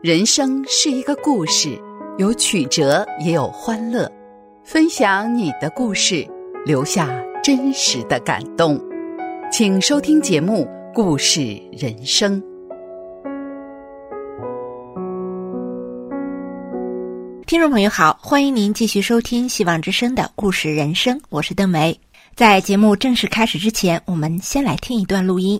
人生是一个故事，有曲折也有欢乐。分享你的故事，留下真实的感动。请收听节目《故事人生》。 听众朋友好，欢迎您继续收听希望之声的故事人生，我是邓梅。在节目正式开始之前，我们先来听一段录音。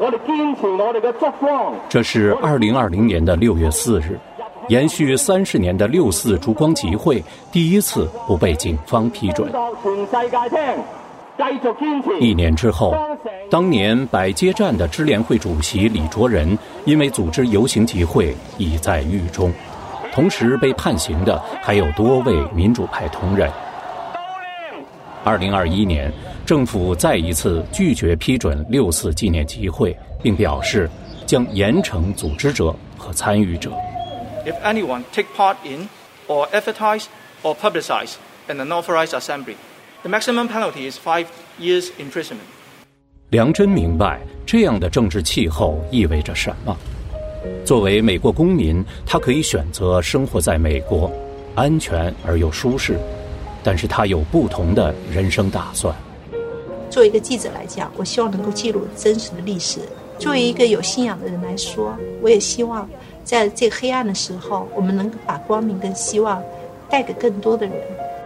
这是2020年的6月4日，延续30年的6·4烛光集会第一次不被警方批准。1年之后，当年百街站的支联会主席李卓人因为组织游行集会已在狱中，同时被判刑的还有多位民主派同仁。2021年，政府再一次拒绝批准6·4纪念集会，并表示将严惩组织者和参与者。 If anyone take part in or advertise or publicize an unauthorized assembly, the maximum penalty is 5 years imprisonment. 梁真明白这样的政治气候意味着什么。作为美国公民，他可以选择生活在美国，安全而又舒适，但是他有不同的人生打算。 作为一个记者来讲，我希望能够记录真实的历史。作为一个有信仰的人来说，我也希望在这个黑暗的时候，我们能够把光明跟希望带给更多的人。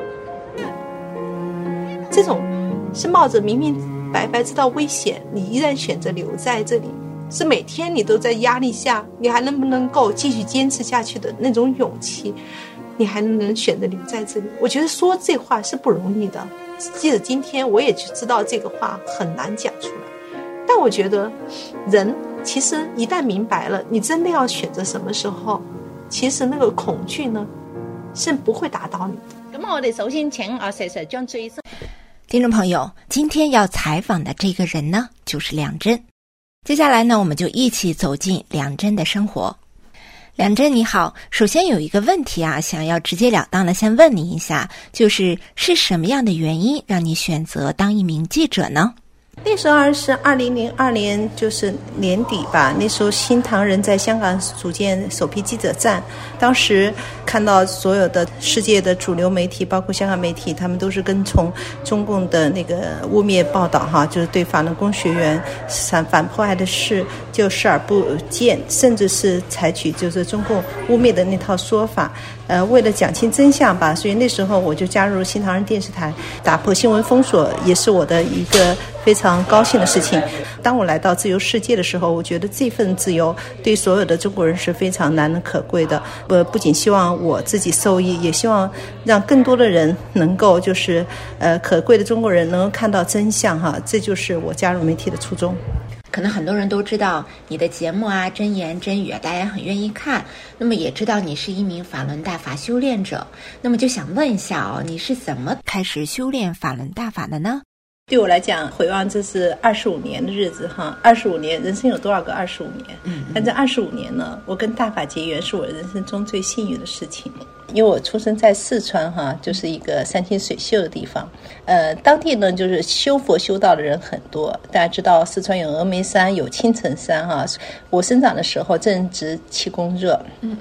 这种是冒着明明白白知道危险，你依然选择留在这里，是每天你都在压力下，你还能不能够继续坚持下去的那种勇气，你还能选择留在这里。我觉得说这话是不容易的，记得今天我也知道这个话很难讲出来，但我觉得人其实一旦明白了你真的要选择什么时候，其实那个恐惧呢是不会打倒你的。 咁我哋首先請阿石石將最新听众朋友，今天要采访的这个人呢，就是梁真。接下来呢，我们就一起走进梁真的生活。梁真你好，首先有一个问题啊，想要直截了当的先问你一下，就是什么样的原因让你选择当一名记者呢？ 那时候是2002年，就是年底吧。那时候新唐人在香港组建首批记者站，当时看到所有的世界的主流媒体，包括香港媒体，他们都是跟从中共的那个污蔑报道哈，就是对法轮功学员反迫害的事就视而不见，甚至是采取就是中共污蔑的那套说法。为了讲清真相吧，所以那时候我就加入新唐人电视台，打破新闻封锁，也是我的一个非常高兴的事情。当我来到自由世界的时候，我觉得这份自由对所有的中国人是非常难能可贵的。不仅希望我自己受益，也希望让更多的人能够就是可贵的中国人能够看到真相哈，这就是我加入媒体的初衷。 可能很多人都知道你的节目啊，真言真语啊，大家很愿意看。那么也知道你是一名法轮大法修炼者，那么就想问一下你是怎么开始修炼法轮大法的呢？ 对我来讲，回望这是25年的日子哈，25年，人生有多少个25年？但这25年呢，我跟大法结缘是我人生中最幸运的事情。因为我出生在四川哈，就是一个山清水秀的地方，当地呢就是修佛修道的人很多。大家知道四川有峨眉山，有青城山哈。我生长的时候正值气功热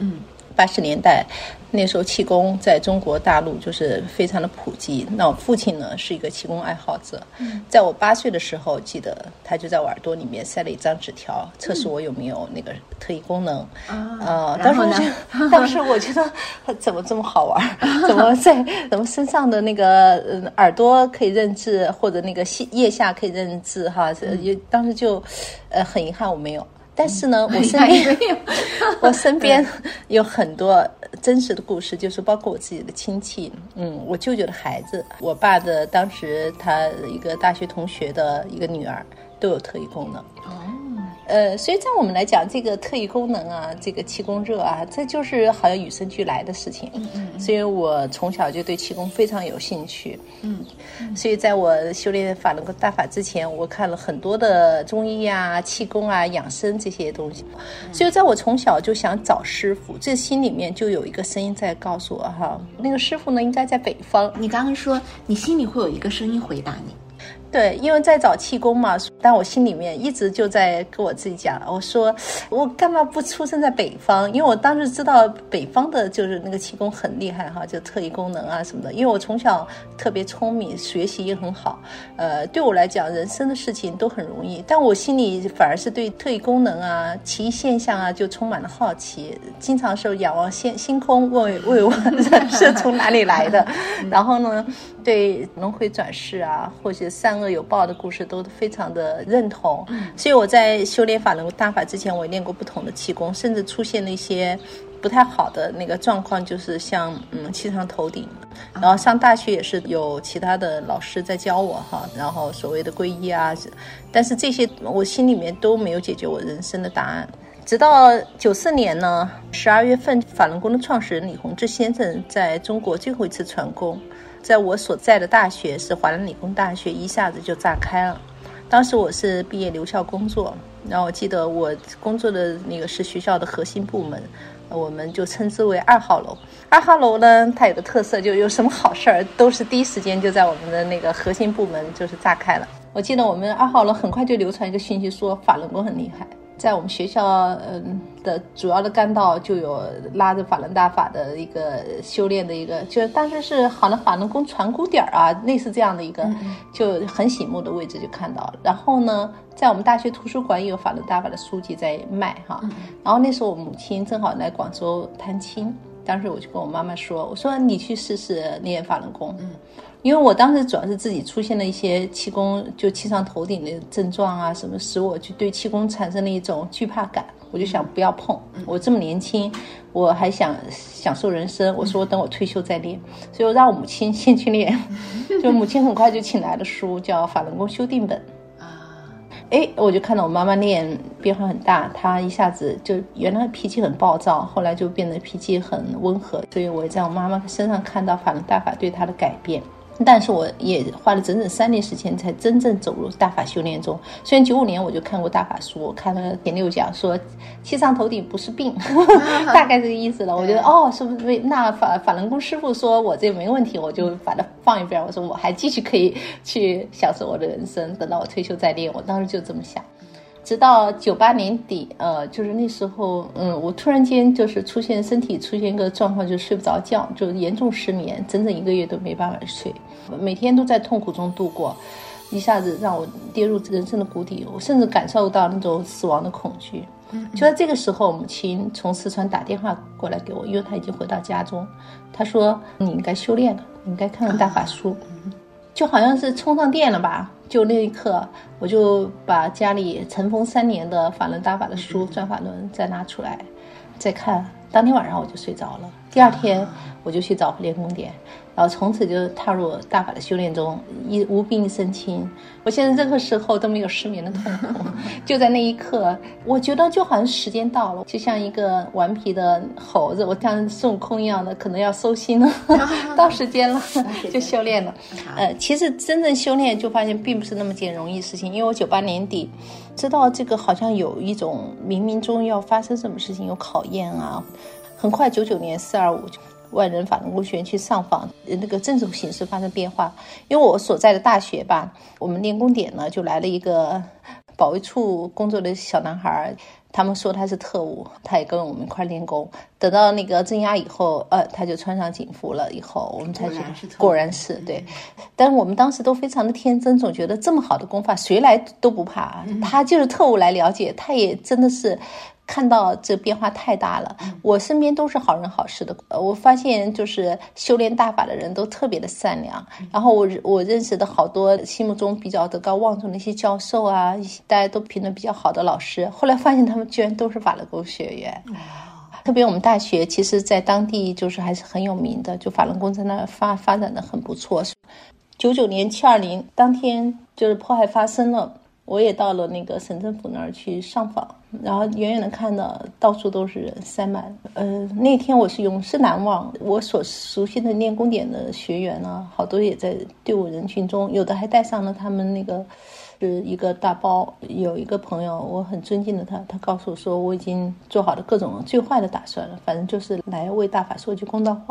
，80年代。那时候气功在中国大陆就是非常的普及。那我父亲呢是一个气功爱好者，在我8岁的时候，记得他就在我耳朵里面塞了一张纸条，测试我有没有那个特异功能。当时我觉得怎么这么好玩，怎么身上的那个耳朵可以认字，或者那个腋下可以认字哈，当时就很遗憾我没有。但是呢，我身边有很多真实的故事，就是包括我自己的亲戚，我舅舅的孩子，我爸的当时他一个大学同学的一个女儿都有特异功能。所以在我们来讲，这个特异功能啊，这个气功热啊，这就是好像与生俱来的事情。所以我从小就对气功非常有兴趣。所以在我修炼法轮大法之前，我看了很多的中医啊、气功啊、养生这些东西。所以在我从小就想找师傅，这心里面就有一个声音在告诉我哈，那个师傅呢应该在北方。 你刚刚说你心里会有一个声音回答你。 对，因为在找气功嘛，但我心里面一直就在跟我自己讲，我说我干嘛不出生在北方？因为我当时知道北方的就是那个气功很厉害哈，就特异功能啊什么的。因为我从小特别聪明，学习也很好，对我来讲人生的事情都很容易，但我心里反而是对特异功能啊、奇异现象啊就充满了好奇，经常是仰望星空，问我人是从哪里来的。然后呢，对轮回转世啊，或者善恶有报的故事都非常的认同。所以我在修炼法轮功大法之前，我也练过不同的气功，甚至出现了一些不太好的那个状况，就是像气上头顶。然后上大学也是有其他的老师在教我哈，然后所谓的皈依啊，但是这些我心里面都没有解决我人生的答案。直到94年呢12月份，法轮功的创始人李洪志先生在中国最后一次传功，在我所在的大学是华南理工大学，一下子就炸开了。当时我是毕业留校工作，然后我记得我工作的那个是学校的核心部门，我们就称之为2号楼。2号楼呢，它有个特色，就有什么好事儿都是第一时间就在我们的那个核心部门就是炸开了。我记得我们2号楼很快就流传一个讯息，说法轮功很厉害。在我们学校的主要的干道就有拉着法轮大法的一个修炼的一个，就当时是好像法轮功传鼓点啊，类似这样的一个，就很醒目的位置就看到了。然后呢，在我们大学图书馆也有法轮大法的书籍在卖哈。然后那时候我母亲正好来广州探亲，当时我就跟我妈妈说，我说你去试试练法轮功。因为我当时主要是自己出现了一些气功，就气上头顶的症状啊什么，使我就对气功产生了一种惧怕感，我就想不要碰。我这么年轻，我还想享受人生，我说我等我退休再练，所以我让我母亲先去练。就母亲很快就请来了书，叫《法轮功修订本》。我就看到我妈妈练变化很大，她一下子就原来脾气很暴躁，后来就变得脾气很温和，所以我在我妈妈身上看到法轮大法对她的改变。但是我也花了整整3年时间才真正走入大法修炼中。虽然95年我就看过大法书，我看了前6讲说气上头顶不是病大概这个意思了。我觉得是不是那法轮功师傅说我这没问题，我就把它放一边，我说我还继续可以去享受我的人生，等到我退休再练。我当时就这么想。直到98年底，就是那时候，我突然间就是身体出现一个状况，就睡不着觉，就严重失眠，整整1个月都没办法睡，每天都在痛苦中度过，一下子让我跌入人生的谷底，我甚至感受到那种死亡的恐惧。就在这个时候，母亲从四川打电话过来给我，因为她已经回到家中，她说你应该修炼了，你应该看看大法书。就好像是充上电了吧，就那一刻我就把家里尘封3年的法轮大法的书转法轮再拿出来再看，当天晚上我就睡着了。第2天我就去找练功点，然后从此就踏入大法的修炼中，无病身轻。我现在任何时候都没有失眠的痛苦就在那一刻，我觉得就好像时间到了，就像一个顽皮的猴子，我像孙悟空一样的，可能要收心了到时间了就修炼了。其实真正修炼就发现并不是那么件容易事情，因为我98年底知道这个好像有一种冥冥中要发生什么事情，有考验啊。很快99年425万人法轮功学员去上访，那个政治形势发生变化。因为我所在的大学吧，我们练功点呢就来了一个保卫处工作的小男孩，他们说他是特务，他也跟我们一块练功。等到那个镇压以后，他就穿上警服了，以后我们才觉得果然是对。但是我们当时都非常的天真，总觉得这么好的功法谁来都不怕，他就是特务来了解，他也真的是看到这变化太大了。我身边都是好人好事的，我发现就是修炼大法的人都特别的善良。然后我认识的好多心目中比较德高望重的一些教授啊，大家都评论比较好的老师，后来发现他们居然都是法轮功学员。特别我们大学其实在当地就是还是很有名的，就法轮功在那发展的很不错。99年720当天就是迫害发生了，我也到了那个省政府那儿去上访，然后远远的看到到处都是人塞满。那天我是永世难忘，我所熟悉的练功点的学员呢，好多也在队伍人群中，有的还带上了他们那个是一个大包。有一个朋友我很尊敬的他告诉我说，我已经做好了各种最坏的打算了，反正就是来为大法说句公道话。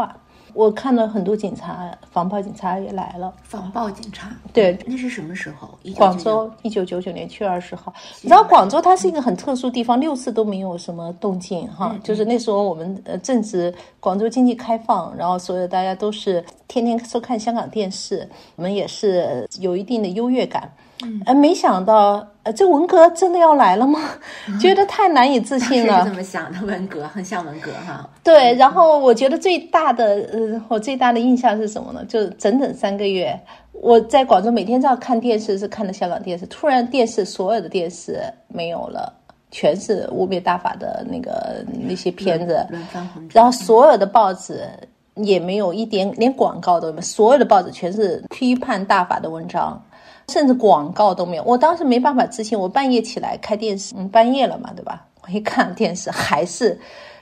我看到很多警察，防暴警察也来了。 防暴警察， 对， 那是什么时候？ 广州1999年7月20号。你知道广州它是一个很特殊地方，6次都没有什么动静哈。就是那时候我们正值广州经济开放，然后所有大家都是天天收看香港电视，我们也是有一定的优越感。没想到这文革真的要来了吗？觉得太难以置信了。 是这么想的，文革很像文革哈。 对，然后我觉得最大的我最大的印象是什么呢？就整整3个月，我在广州每天这样看电视，是看的香港电视，突然所有的电视没有了，全是污蔑大法的那些片子，然后所有的报纸也没有一点，连广告都没有，所有的报纸全是批判大法的文章。甚至广告都没有，我当时没办法置信。我半夜起来开电视，半夜了嘛，对吧？我一看电视，还是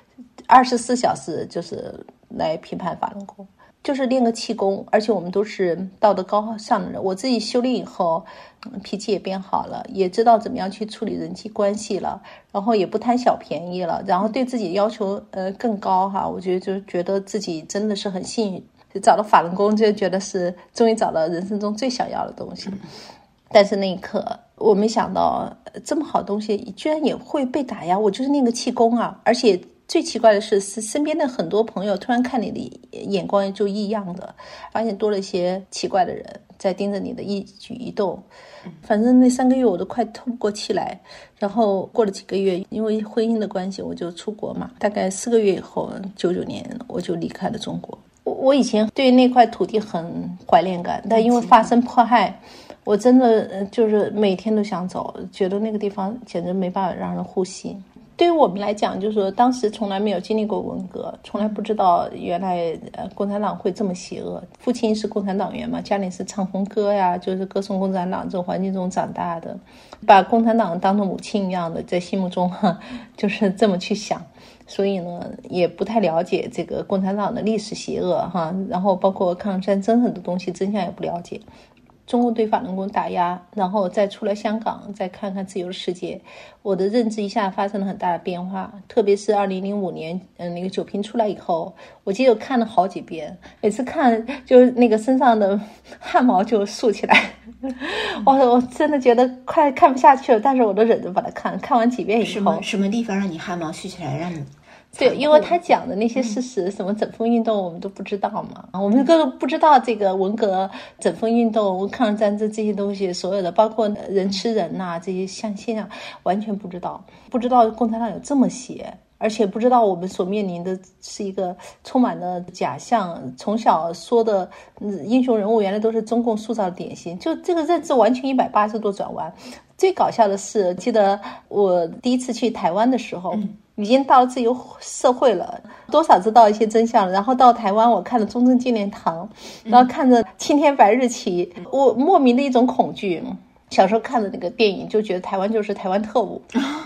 24小时就是来批判法轮功，就是练个气功，而且我们都是道德高尚的人。我自己修炼以后，脾气也变好了，也知道怎么样去处理人际关系了，然后也不贪小便宜了，然后对自己要求更高哈。我觉得自己真的是很幸运。就找到法轮功，就觉得是终于找到人生中最想要的东西。但是那一刻我没想到这么好的东西居然也会被打压。我就是那个气功啊，而且最奇怪的是身边的很多朋友突然看你的眼光就异样的，发现多了一些奇怪的人在盯着你的一举一动。反正那3个月我都快透不过气来，然后过了几个月，因为婚姻的关系我就出国嘛，大概4个月以后99年我就离开了中国。我以前对那块土地很怀恋感，但因为发生迫害，我真的就是每天都想走，觉得那个地方简直没办法让人呼吸。对于我们来讲，就是说当时从来没有经历过文革，从来不知道原来共产党会这么邪恶。父亲是共产党员嘛，家里是唱红歌呀，就是歌颂共产党这种环境中长大的，把共产党当作母亲一样的，在心目中就是这么去想。所以呢，也不太了解这个共产党的历史邪恶哈，然后包括抗日战争很多东西真相也不了解。中共对法轮功打压，然后再出来香港，再看看自由的世界，我的认知一下发生了很大的变化。特别是2005年，那个酒瓶出来以后，我记得我看了好几遍，每次看就是那个身上的汗毛就竖起来，我真的觉得快看不下去了，但是我都忍着把它看完几遍以后， 什么地方让你汗毛竖起来，让你？ 对，因为他讲的那些事实，什么整风运动我们都不知道嘛，我们都不知道这个文革、整风运动、抗日战争这些东西，所有的包括人吃人呐、这些现象完全不知道共产党有这么邪，而且不知道我们所面临的是一个充满了假象，从小说的英雄人物原来都是中共塑造的典型，就这个认知完全180度转弯。最搞笑的是，记得我第一次去台湾的时候，已经到了自由社会了，多少知道一些真相了。然后到台湾，我看了中正纪念堂，然后看着青天白日旗，我莫名的一种恐惧。小时候看的那个电影，就觉得台湾就是台湾特务，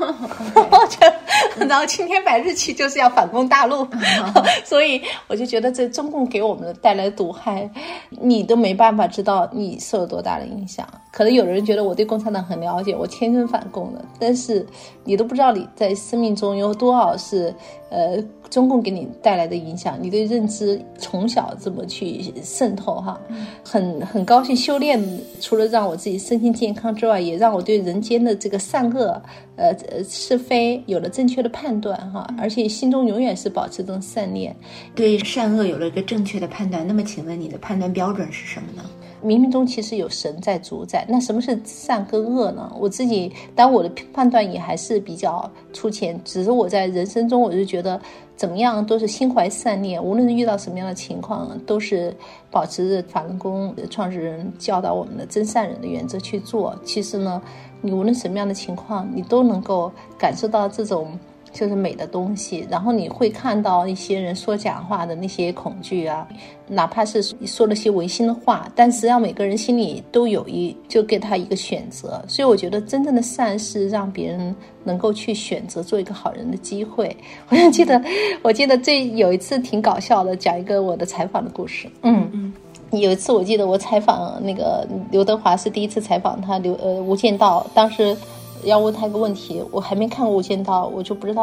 然后青天白日旗就是要反攻大陆，所以我就觉得这中共给我们带来的毒害，你都没办法知道你受了多大的影响。可能有人觉得我对共产党很了解，我天生反共的，但是你都不知道你在生命中有多少是中共给你带来的影响，你对认知从小这么去渗透哈，很高兴修炼，除了让我自己身心健康之外，也让我对人间的这个善恶是非有了正确的判断哈，而且心中永远是保持这种善念， 对善恶有了一个正确的判断。那么请问你的判断标准是什么呢？ 冥冥中其实有神在主宰，那什么是善跟恶呢？我自己当我的判断也还是比较粗浅，只是我在人生中我就觉得怎么样都是心怀善念，无论是遇到什么样的情况，都是保持着法轮功创始人教导我们的真善忍的原则去做。其实呢，你无论什么样的情况，你都能够感受到这种就是美的东西，然后你会看到一些人说假话的那些恐惧啊，哪怕是说了些违心的话，但实际上每个人心里都有就给他一个选择。所以我觉得真正的善是让别人能够去选择做一个好人的机会。我记得这有一次挺搞笑的，讲一个我的采访的故事。有一次我记得我采访那个刘德华，是第一次采访他无间道，当时要问他一个问题，我还没看过无间道，我就不知道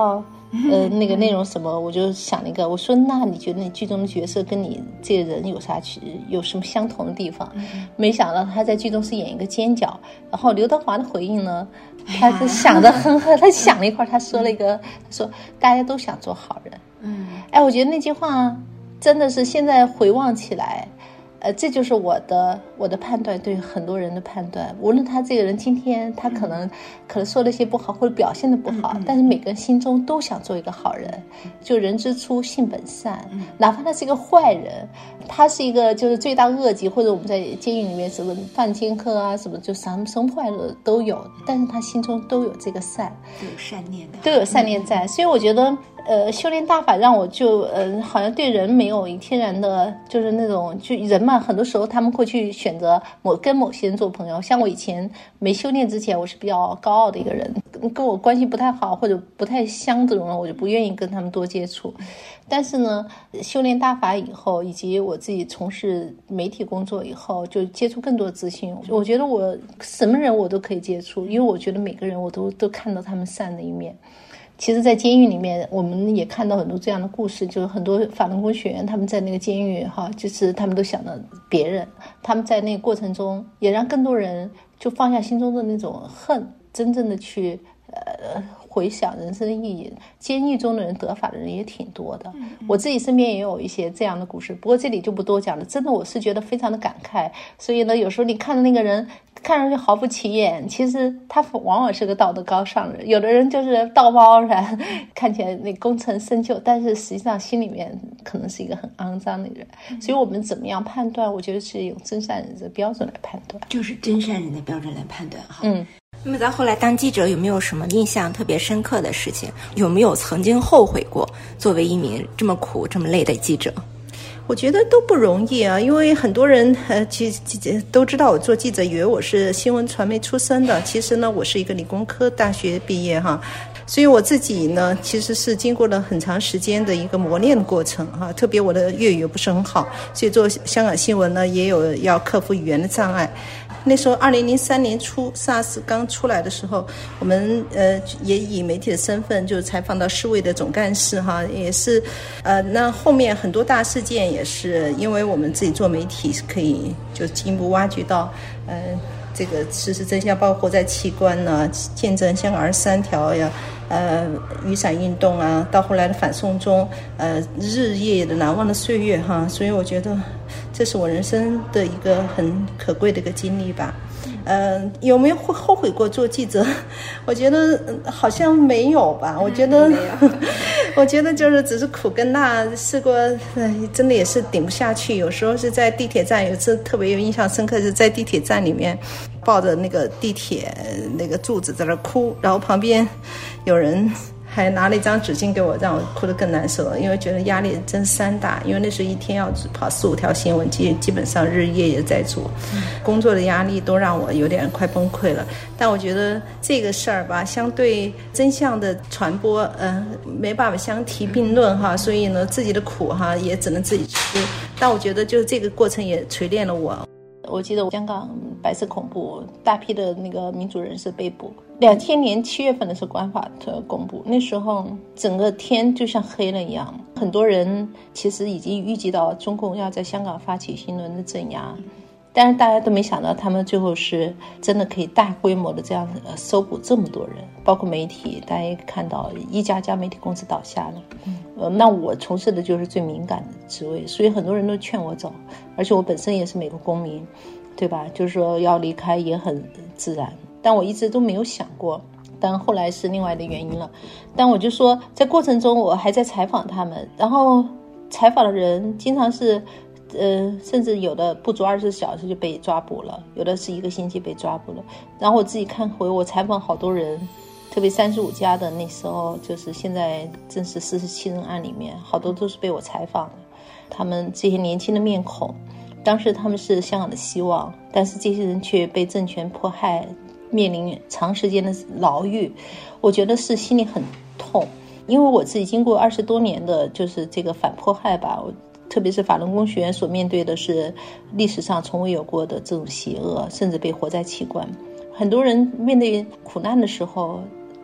那个内容什么，我就想了一个，我说那你觉得你剧中的角色跟你这个人有什么相同的地方？没想到他在剧中是演一个奸角，然后刘德华的回应呢，他是想得很好，他想了一会儿，他说了一个，他说大家都想做好人。我觉得那句话真的是现在回望起来。这就是我的判断，对很多人的判断。无论他这个人今天他可能说了些不好，或者表现的不好，但是每个人心中都想做一个好人。就人之初性本善，哪怕他是一个坏人，他是一个就是罪大恶极，或者我们在监狱里面什么犯奸科啊，什么就什么坏的都有，但是他心中都有这个善， 都有善念的， 都有善念在。所以我觉得修炼大法让我就好像对人没有天然的，就是那种就人嘛，很多时候他们会去选择跟某些人做朋友。像我以前没修炼之前，我是比较高傲的一个人，跟我关系不太好或者不太相这种人，我就不愿意跟他们多接触。但是呢，修炼大法以后，以及我自己从事媒体工作以后，就接触更多的资讯。我觉得我什么人我都可以接触，因为我觉得每个人我都看到他们善的一面。其实在监狱里面我们也看到很多这样的故事，就是很多法轮功学员他们在那个监狱就是他们都想到别人，他们在那个过程中也让更多人就放下心中的那种恨，真正的去回想人生的意义。监狱中的人得法的人也挺多的，我自己身边也有一些这样的故事，不过这里就不多讲了。真的我是觉得非常的感慨。所以呢，有时候你看到那个人看上去毫不起眼，其实他往往是个道德高尚人。有的人就是道貌岸然，看起来那功成身就，但是实际上心里面可能是一个很肮脏的人。所以我们怎么样判断，我觉得是用真善人的标准来判断， 就是真善人的标准来判断。那么在后来当记者有没有什么印象特别深刻的事情？有没有曾经后悔过作为一名这么苦这么累的记者？ 我觉得都不容易啊，因为很多人其实都知道我做记者，以为我是新闻传媒出身的。其实呢，我是一个理工科大学毕业所以我自己呢，其实是经过了很长时间的一个磨练的过程特别我的粤语不是很好，所以做香港新闻呢，也有要克服语言的障碍。那时候2003年初 SARS 刚出来的时候，我们也以媒体的身份就采访到世卫的总干事也是那后面很多大事件也是因为我们自己做媒体是可以就进一步挖掘到这个事实真相，包括在器官呢，见证香港23条呀，雨伞运动啊，到后来的反送中，日夜的难忘的岁月所以我觉得这是我人生的一个很可贵的一个经历吧。有没有后悔过做记者？我觉得好像没有吧。我觉得我觉得就是只是苦跟辣，试过真的也是顶不下去。有时候是在地铁站，有一次特别有印象深刻，是在地铁站里面抱着那个地铁那个柱子在那哭，然后旁边有人还拿了一张纸巾给我，让我哭得更难受，因为觉得压力真山大。因为那时候一天要跑4-5条新闻，基本上日夜也在做，工作的压力都让我有点快崩溃了。但我觉得这个事儿吧，相对真相的传播，没办法相提并论所以呢，自己的苦也只能自己吃。但我觉得就是这个过程也锤炼了我。我记得香港白色恐怖，大批的那个民主人士被捕。2000年7月份的时候，国安法公布，那时候整个天就像黑了一样。很多人其实已经预计到中共要在香港发起新轮的镇压，但是大家都没想到他们最后是真的可以大规模的这样搜捕这么多人，包括媒体。大家也看到一家家媒体公司倒下了。那我从事的就是最敏感的职位，所以很多人都劝我走，而且我本身也是美国公民，对吧？就是说要离开也很自然，但我一直都没有想过。当然后来是另外的原因了。但我就说在过程中我还在采访他们，然后采访的人经常是甚至有的不足24小时就被抓捕了，有的是1个星期被抓捕了。然后我自己看回我采访好多人，特别35家的那时候，就是现在正式47人案里面，好多都是被我采访的。他们这些年轻的面孔，当时他们是香港的希望，但是这些人却被政权迫害，面临长时间的牢狱。我觉得是心里很痛，因为我自己经过20多年的就是这个反迫害吧，特别是法轮功学员所面对的是历史上从未有过的这种邪恶，甚至被活摘器官。很多人面对苦难的时候，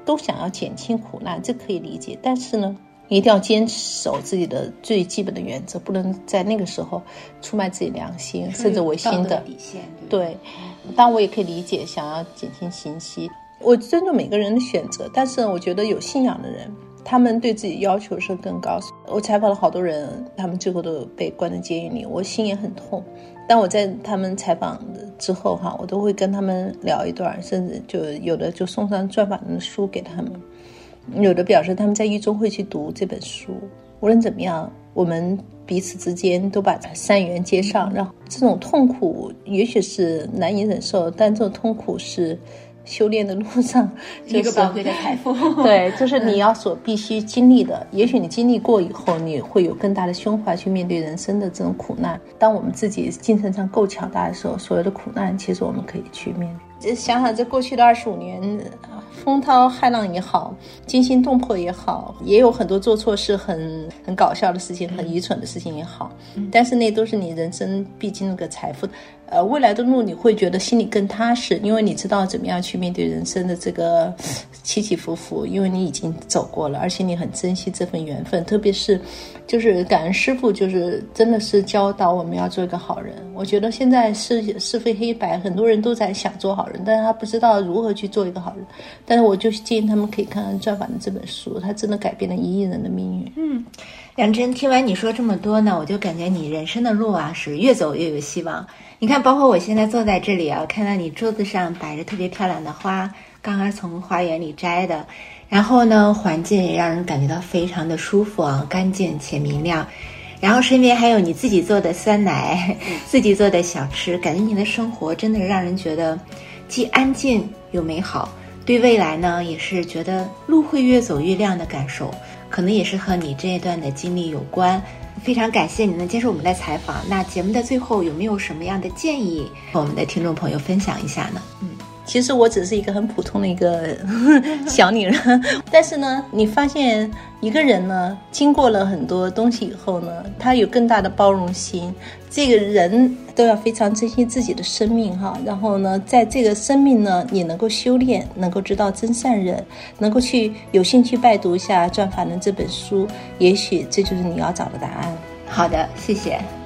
都想要减轻苦难，这可以理解，但是呢一定要坚守自己的最基本的原则，不能在那个时候出卖自己良心甚至违心的底线。 对，当然我也可以理解想要减轻刑期，我尊重每个人的选择，但是我觉得有信仰的人他们对自己要求是更高。我采访了好多人，他们最后都被关在监狱里，我心也很痛，但我在他们采访之后我都会跟他们聊一段，甚至就有的就送上专访人的书给他们，有的表示他们在狱中会去读这本书。无论怎么样，我们彼此之间都把善缘接上，然后这种痛苦也许是难以忍受，但这种痛苦是修炼的路上一个宝贵的财富。 对，就是你要所必须经历的。也许你经历过以后，你会有更大的胸怀去面对人生的这种苦难。当我们自己精神上够强大的时候，所有的苦难其实我们可以去面对。想想这过去的25年，风涛骇浪也好，惊心动魄也好，也有很多做错事很搞笑的事情，很愚蠢的事情也好，但是那都是你人生必经那个财富。未来的路你会觉得心里更踏实，因为你知道怎么样去面对人生的这个起起伏伏，因为你已经走过了，而且你很珍惜这份缘分。特别是就是感恩师父，就是真的是教导我们要做一个好人。我觉得现在是非黑白，很多人都在想做好人，但是他不知道如何去做一个好人。但是我就建议他们可以看看专访的这本书，它真的改变了1亿人的命运。 梁真，听完你说这么多呢，我就感觉你人生的路是越走越有希望。你看，包括我现在坐在这里看到你桌子上摆着特别漂亮的花，刚刚从花园里摘的，然后呢，环境也让人感觉到非常的舒服干净且明亮。然后身边还有你自己做的酸奶，自己做的小吃，感觉你的生活真的让人觉得既安静又美好。对未来呢，也是觉得路会越走越亮的感受，可能也是和你这一段的经历有关。非常感谢你能接受我们的采访。那节目的最后有没有什么样的建议和我们的听众朋友分享一下呢？ 其实我只是一个很普通的一个小女人，但是呢，你发现一个人呢，经过了很多东西以后呢，他有更大的包容心。这个人都要非常珍惜自己的生命然后呢，在这个生命呢，你能够修炼，能够知道真善忍，能够去有兴趣拜读一下专访的这本书，也许这就是你要找的答案。 好的，谢谢。